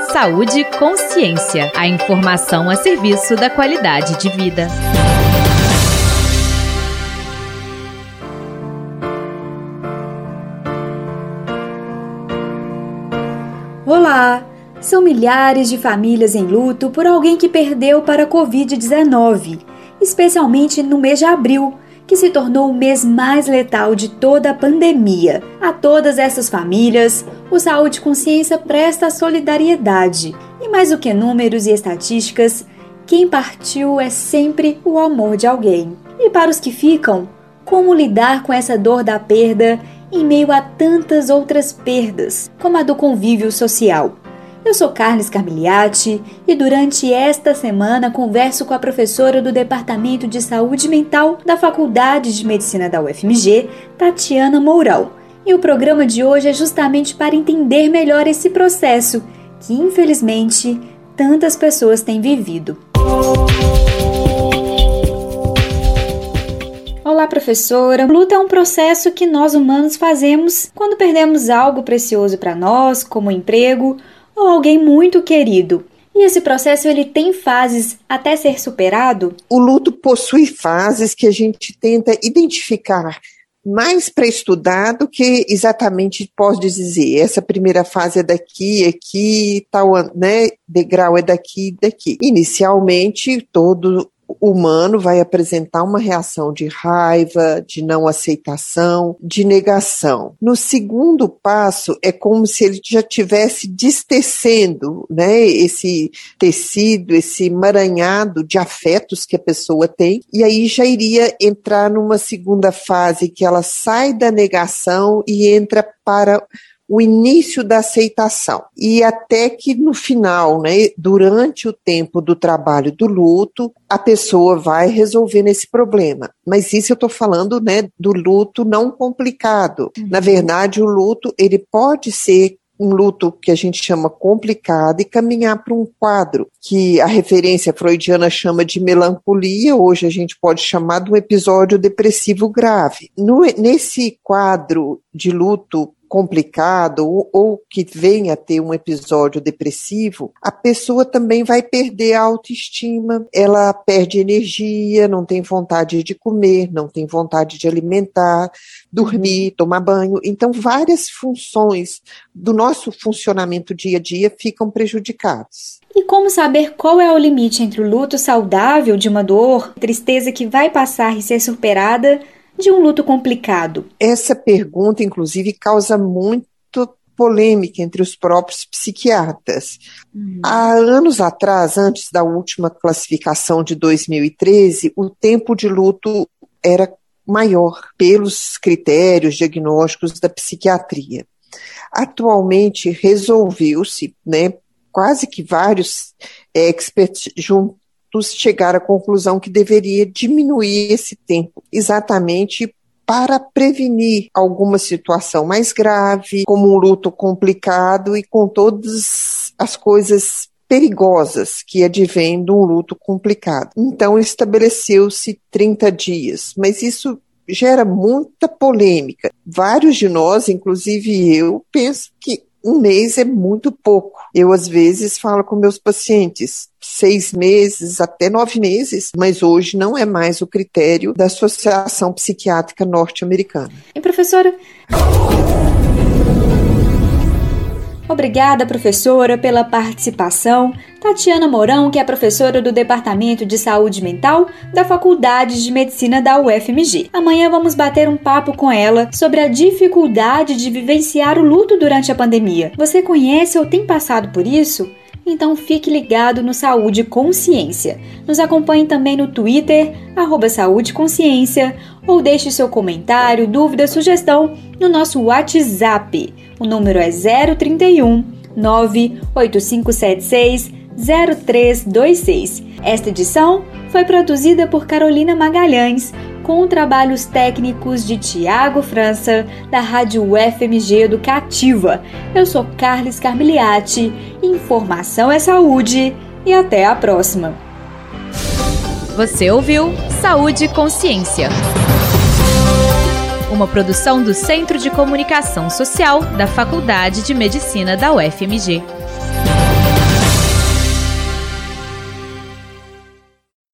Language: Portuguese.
Saúde e Consciência. A informação a serviço da qualidade de vida. Olá! São milhares de famílias em luto por alguém que perdeu para a Covid-19, especialmente no mês de abril, que se tornou o mês mais letal de toda a pandemia. A todas essas famílias, o Saúde e Consciência presta solidariedade. E mais do que números e estatísticas, quem partiu é sempre o amor de alguém. E para os que ficam, como lidar com essa dor da perda em meio a tantas outras perdas, como a do convívio social? Eu sou Carles Carmigliati e durante esta semana converso com a professora do Departamento de Saúde Mental da Faculdade de Medicina da UFMG, Tatiana Mourão. E o programa de hoje é justamente para entender melhor esse processo que, infelizmente, tantas pessoas têm vivido. Olá, professora. O luto é um processo que nós humanos fazemos quando perdemos algo precioso para nós, como emprego, ou alguém muito querido. E esse processo ele tem fases até ser superado? O luto possui fases que a gente tenta identificar mais para estudar do que exatamente pode dizer. Essa primeira fase é daqui, tal, né? Degrau é daqui. Inicialmente, todo humano vai apresentar uma reação de raiva, de não aceitação, de negação. No segundo passo, é como se ele já estivesse destecendo, né, esse tecido, esse emaranhado de afetos que a pessoa tem, e aí já iria entrar numa segunda fase que ela sai da negação e entra para o início da aceitação. E até que no final, né, durante o tempo do trabalho do luto, a pessoa vai resolvendo esse problema. Mas isso eu estou falando, né, do luto não complicado. Na verdade, o luto ele pode ser um luto que a gente chama complicado e caminhar para um quadro que a referência freudiana chama de melancolia, hoje a gente pode chamar de um episódio depressivo grave. Nesse quadro de luto complicado ou que venha a ter um episódio depressivo, a pessoa também vai perder a autoestima, ela perde energia, não tem vontade de comer, não tem vontade de alimentar, dormir, tomar banho. Então, várias funções do nosso funcionamento dia a dia ficam prejudicadas. E como saber qual é o limite entre o luto saudável de uma dor, tristeza que vai passar e ser superada, de um luto complicado? Essa pergunta, inclusive, causa muito polêmica entre os próprios psiquiatras. Há anos atrás, antes da última classificação de 2013, o tempo de luto era maior pelos critérios diagnósticos da psiquiatria. Atualmente, resolveu-se, né, quase que vários experts juntos chegar à conclusão que deveria diminuir esse tempo, exatamente para prevenir alguma situação mais grave, como um luto complicado e com todas as coisas perigosas que advêm de um luto complicado. Então, estabeleceu-se 30 dias, mas isso gera muita polêmica. Vários de nós, inclusive eu, penso que um mês é muito pouco. Eu, às vezes, falo com meus pacientes 6 meses até 9 meses, mas hoje não é mais o critério da Associação Psiquiátrica Norte-Americana. E, professora... Obrigada, professora, pela participação. Tatiana Mourão, que é professora do Departamento de Saúde Mental da Faculdade de Medicina da UFMG. Amanhã vamos bater um papo com ela sobre a dificuldade de vivenciar o luto durante a pandemia. Você conhece ou tem passado por isso? Então fique ligado no Saúde e Consciência. Nos acompanhe também no Twitter, @saudeconsciência, ou deixe seu comentário, dúvida, sugestão no nosso WhatsApp. O número é 031 98576 0326. Esta edição foi produzida por Carolina Magalhães, com trabalhos técnicos de Tiago França, da Rádio UFMG Educativa. Eu sou Carles Carmigliati, informação é saúde e até a próxima. Você ouviu Saúde e Consciência, uma produção do Centro de Comunicação Social da Faculdade de Medicina da UFMG.